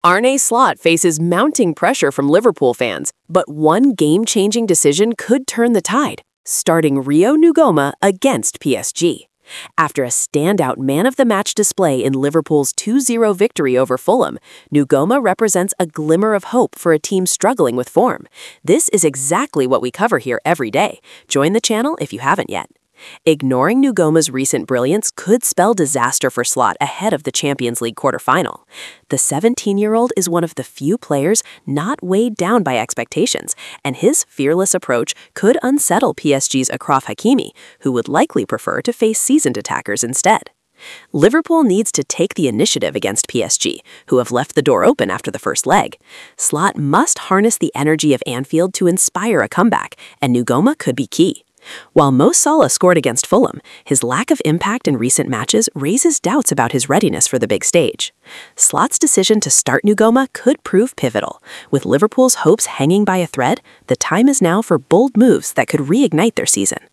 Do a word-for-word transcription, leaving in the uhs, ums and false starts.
Arne Slot faces mounting pressure from Liverpool fans, but one game-changing decision could turn the tide, starting Rio Ngoma against P S G. After a standout man-of-the-match display in Liverpool's two zero victory over Fulham, Ngoma represents a glimmer of hope for a team struggling with form. This is exactly what we cover here every day. Join the channel if you haven't yet. Ignoring Ngoma's recent brilliance could spell disaster for Slot ahead of the Champions League quarterfinal. The seventeen-year-old is one of the few players not weighed down by expectations, and his fearless approach could unsettle P S G's Achraf Hakimi, who would likely prefer to face seasoned attackers instead. Liverpool needs to take the initiative against P S G, who have left the door open after the first leg. Slot must harness the energy of Anfield to inspire a comeback, and Ngoma could be key. While Mo Salah scored against Fulham, his lack of impact in recent matches raises doubts about his readiness for the big stage. Slot's decision to start Ngoma could prove pivotal. With Liverpool's hopes hanging by a thread, the time is now for bold moves that could reignite their season.